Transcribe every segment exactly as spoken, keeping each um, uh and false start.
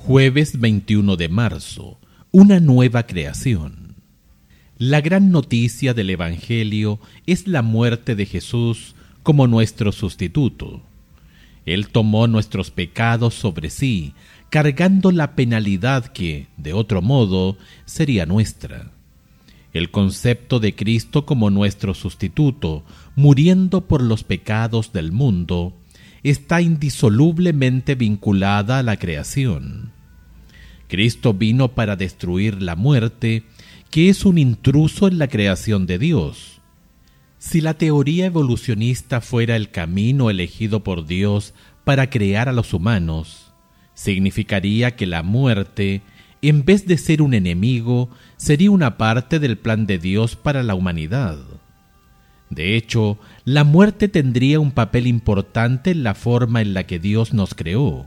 Jueves veintiuno de marzo. Una nueva creación. La gran noticia del Evangelio es la muerte de Jesús como nuestro sustituto. Él tomó nuestros pecados sobre sí, cargando la penalidad que, de otro modo, sería nuestra. El concepto de Cristo como nuestro sustituto, muriendo por los pecados del mundo, está indisolublemente vinculada a la creación. Cristo vino para destruir la muerte, que es un intruso en la creación de Dios. Si la teoría evolucionista fuera el camino elegido por Dios para crear a los humanos, significaría que la muerte, en vez de ser un enemigo, sería una parte del plan de Dios para la humanidad. De hecho, la muerte tendría un papel importante en la forma en la que Dios nos creó.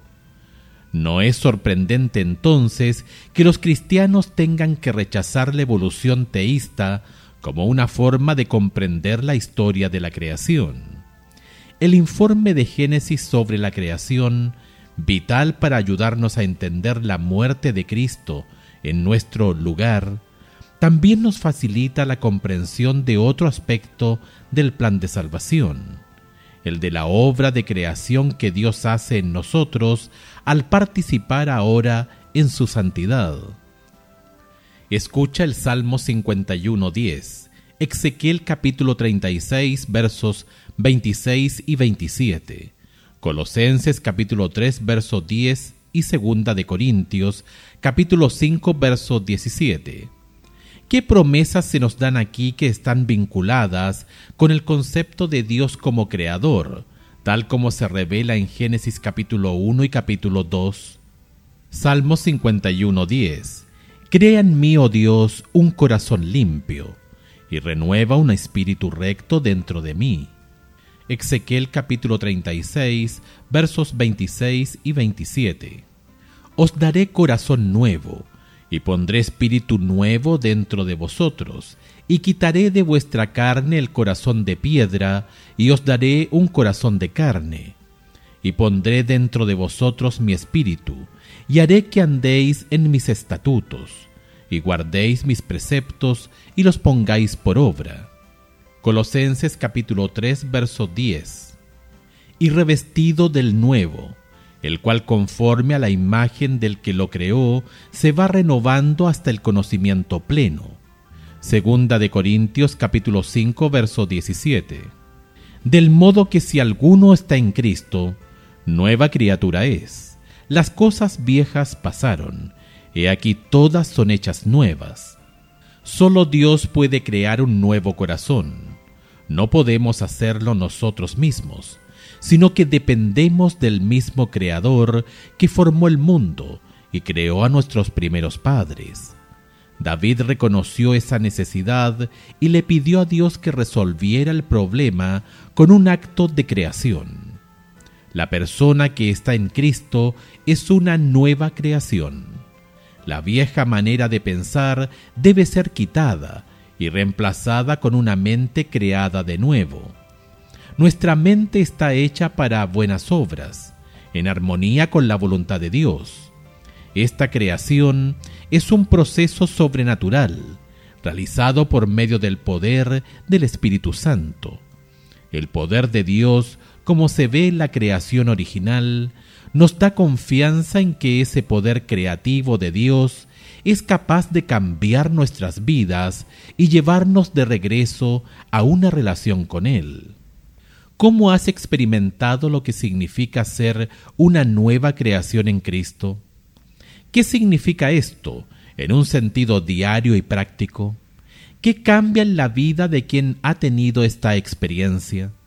No es sorprendente entonces que los cristianos tengan que rechazar la evolución teísta como una forma de comprender la historia de la creación. El informe de Génesis sobre la creación, vital para ayudarnos a entender la muerte de Cristo en nuestro lugar, también nos facilita la comprensión de otro aspecto del plan de salvación, el de la obra de creación que Dios hace en nosotros al participar ahora en su santidad. Escucha el Salmo cincuenta y uno, diez, Ezequiel capítulo treinta y seis, versos veintiséis y veintisiete, Colosenses capítulo tres, verso diez y Segunda de Corintios capítulo cinco, verso diecisiete. ¿Qué promesas se nos dan aquí que están vinculadas con el concepto de Dios como creador, tal como se revela en Génesis capítulo uno y capítulo dos? Salmo cincuenta y uno, diez. Crea en mí, oh Dios, un corazón limpio, y renueva un espíritu recto dentro de mí. Ezequiel capítulo treinta y seis, versos veintiséis y veintisiete. Os daré corazón nuevo, y pondré espíritu nuevo dentro de vosotros, y quitaré de vuestra carne el corazón de piedra, y os daré un corazón de carne. Y pondré dentro de vosotros mi espíritu, y haré que andéis en mis estatutos, y guardéis mis preceptos, y los pongáis por obra. Colosenses capítulo tres, verso diez. Y revestido del nuevo, el cual conforme a la imagen del que lo creó, se va renovando hasta el conocimiento pleno. Segunda de Corintios capítulo cinco, verso diecisiete. Del modo que si alguno está en Cristo, nueva criatura es. Las cosas viejas pasaron, he aquí todas son hechas nuevas. Solo Dios puede crear un nuevo corazón. No podemos hacerlo nosotros mismos, sino que dependemos del mismo Creador que formó el mundo y creó a nuestros primeros padres. David reconoció esa necesidad y le pidió a Dios que resolviera el problema con un acto de creación. La persona que está en Cristo es una nueva creación. La vieja manera de pensar debe ser quitada y reemplazada con una mente creada de nuevo. Nuestra mente está hecha para buenas obras, en armonía con la voluntad de Dios. Esta creación es un proceso sobrenatural, realizado por medio del poder del Espíritu Santo. El poder de Dios, como se ve en la creación original, nos da confianza en que ese poder creativo de Dios es capaz de cambiar nuestras vidas y llevarnos de regreso a una relación con Él. ¿Cómo has experimentado lo que significa ser una nueva creación en Cristo? ¿Qué significa esto en un sentido diario y práctico? ¿Qué cambia en la vida de quien ha tenido esta experiencia?